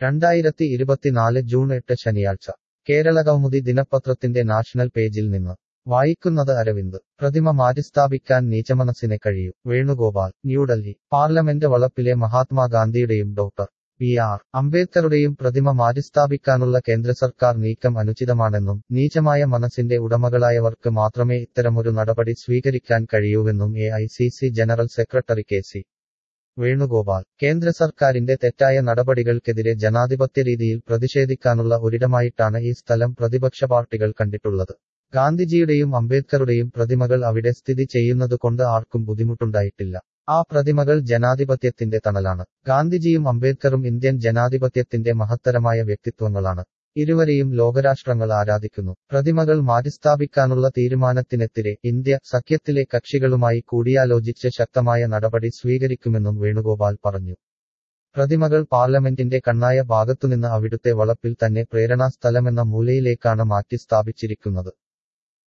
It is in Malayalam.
2024 ജൂൺ 8 ശനിയാഴ്ച കേരളകൗമുദി ദിനപത്രത്തിന്റെ നാഷണൽ പേജിൽ നിന്ന് വായിക്കുന്നത് അരവിന്ദ് പ്രതിമ മാറ്റിസ്ഥാപിക്കാൻ നീചമനസ്സിനെ കഴിയൂ വേണുഗോപാൽ ന്യൂഡൽഹി പാർലമെന്റ് വളപ്പിലെ മഹാത്മാഗാന്ധിയുടെയും ഡോക്ടർ ബി.ആർ. അംബേദ്കറുടെയും പ്രതിമ മാറ്റിസ്ഥാപിക്കാനുള്ള കേന്ദ്രസർക്കാർ നീക്കം അനുചിതമാണെന്നും നീചമായ മനസ്സിന്റെ ഉടമകളായവർക്ക് മാത്രമേ ഇത്തരമൊരു നടപടി സ്വീകരിക്കാൻ കഴിയൂവെന്നും AICC. General secretary K C. Venugopal കേന്ദ്ര സർക്കാരിന്റെ തെറ്റായ നടപടികൾക്കെതിരെ ജനാധിപത്യരീതിയിൽ പ്രതിഷേധിക്കാനുള്ള ഒരിടമായിട്ടാണ് ഈ സ്ഥലം പ്രതിപക്ഷ പാർട്ടികൾ കണ്ടിട്ടുള്ളത്. ഗാന്ധിജിയുടെയും അംബേദ്കറുടെയും പ്രതിമകൾ അവിടെ സ്ഥിതി ചെയ്യുന്നതുകൊണ്ട് ആർക്കും ബുദ്ധിമുട്ടുണ്ടായിട്ടില്ല. ആ പ്രതിമകൾ ജനാധിപത്യത്തിന്റെ തണലാണ്. ഗാന്ധിജിയും അംബേദ്കറും ഇന്ത്യൻ ജനാധിപത്യത്തിന്റെ മഹത്തരമായ വ്യക്തിത്വങ്ങളാണ്. ഇരുവരെയും ലോകരാഷ്ട്രങ്ങൾ ആരാധിക്കുന്നു. പ്രതിമകൾ മാറ്റിസ്ഥാപിക്കാനുള്ള തീരുമാനത്തിനെതിരെ ഇന്ത്യ സഖ്യത്തിലെ കക്ഷികളുമായി കൂടിയാലോചിച്ച് ശക്തമായ നടപടി സ്വീകരിക്കുമെന്നും വേണുഗോപാൽ പറഞ്ഞു. പ്രതിമകൾ പാർലമെന്റിന്റെ കണ്ണായ ഭാഗത്തുനിന്ന് അവിടുത്തെ വളപ്പിൽ തന്നെ പ്രേരണാ സ്ഥലമെന്ന മൂലയിലേക്കാണ് മാറ്റി സ്ഥാപിച്ചിരിക്കുന്നത്.